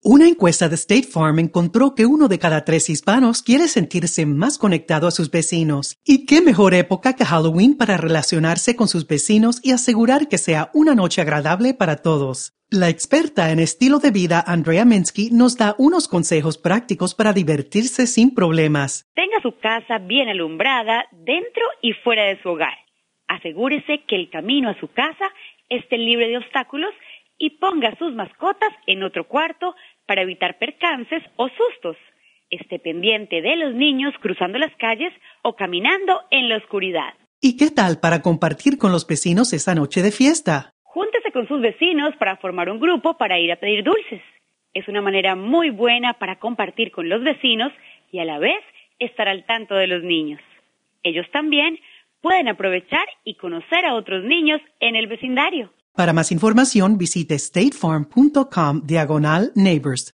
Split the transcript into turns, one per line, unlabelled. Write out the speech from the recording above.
Una encuesta de State Farm encontró que 1 de cada 3 hispanos quiere sentirse más conectado a sus vecinos. ¿Y qué mejor época que Halloween para relacionarse con sus vecinos y asegurar que sea una noche agradable para todos? La experta en estilo de vida Andrea Minsky nos da unos consejos prácticos para divertirse sin problemas.
Tenga su casa bien alumbrada dentro y fuera de su hogar. Asegúrese que el camino a su casa esté libre de obstáculos y ponga sus mascotas en otro cuarto para evitar percances o sustos. Esté pendiente de los niños cruzando las calles o caminando en la oscuridad.
¿Y qué tal para compartir con los vecinos esa noche de fiesta?
Júntese con sus vecinos para formar un grupo para ir a pedir dulces. Es una manera muy buena para compartir con los vecinos y a la vez estar al tanto de los niños. Ellos también pueden aprovechar y conocer a otros niños en el vecindario.
Para más información, visite statefarm.com/neighbors.